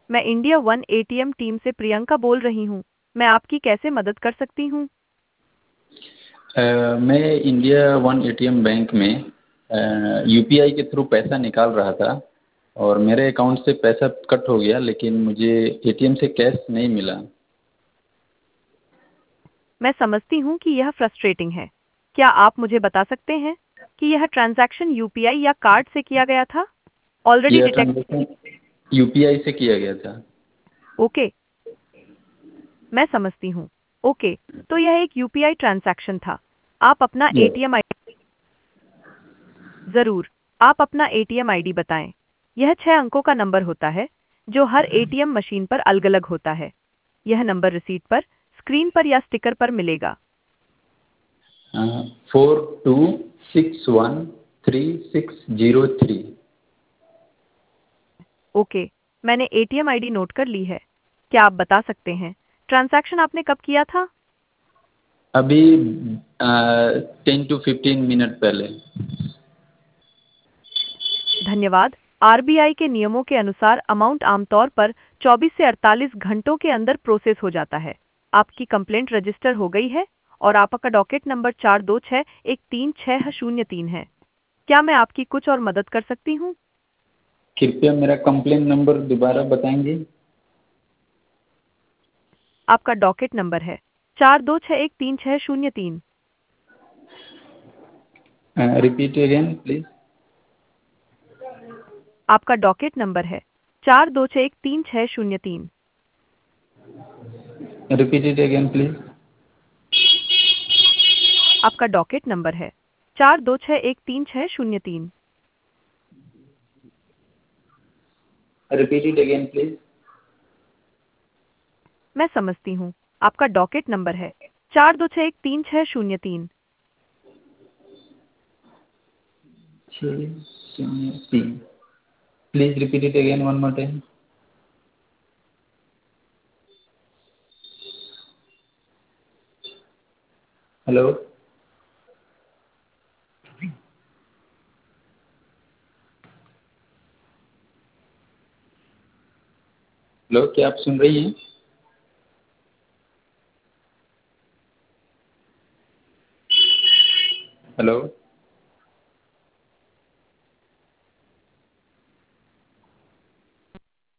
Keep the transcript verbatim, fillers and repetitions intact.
मैं India One ATM team से प्रियंका बोल रही हूँ। मैं आपकी कैसे मदद कर सकती हूँ? अ, मैं इंडिया वन एटीएम बैंक में यूपीआई के थ्रू पैसा निकाल रहा था और मेरे अकाउंट से पैसा कट हो गया, लेकिन मुझे एटीएम से कैश नहीं मिला। मैं समझती हूँ कि यह फ्रस्ट्रेटिंग है। क्या आप मुझे बता सकते हैं कि यह ट्रांजैक्शन यूपीआई या कार्ड से किया गया था? ऑलरेडी यह डिटेक्ट। ट्रांजेक्शन यूपीआई से किया गया था। ओके, मैं समझती हूँ। ओके, तो यह एक यूपीआई ट्रांजैक्शन था। आप अपना यस। एटीएम आई जरूर, आप अपना एटीएम आईडी बताएं। यह छह अंकों का नंबर होता है जो हर एटीएम मशीन पर अलग-अलग होता है। यह नंबर रिसीट पर, स्क्रीन पर या स्टिकर पर मिलेगा। Four two six one three six zero three. Okay, मैंने एटीएम आईडी नोट कर ली है। क्या आप बता सकते हैं ट्रांजैक्शन आपने कब किया था? अभी टेन टू फिफ्टीन मिनट पहले। धन्यवाद। आरबीआई के नियमों के अनुसार अमाउंट आमतौर पर चौबीस से अड़तालीस घंटों के अंदर प्रोसेस हो जाता है। आपकी कंप्लेंट रजिस्टर हो गई है और आपका डॉकेट नंबर चार दो छः एक तीन छः शून्य तीन है। क्या मैं आपकी कुछ और मदद कर सकती हूँ? कृपया मेरा कंप्लेन नंबर दोबारा बताएंगे? आपका डॉकेट नंबर है चार दो छः एक तीन छः शून्य तीन। Repeat again please. आपका डॉकेट नंबर है चार दो छः एक तीन छः शून्य तीन। Repeat it again please. आपका डॉकेट नंबर है चार दो छः एक तीन छः शून्य तीन। Repeat it again please. मैं समझती हूँ। आपका डॉकेट नंबर है चार दो छः एक तीन छः शून्य तीन। छः शून्य तीन। Please repeat it again one more time. Hello. Hello, क्या आप सुन रही हैं? हेलो।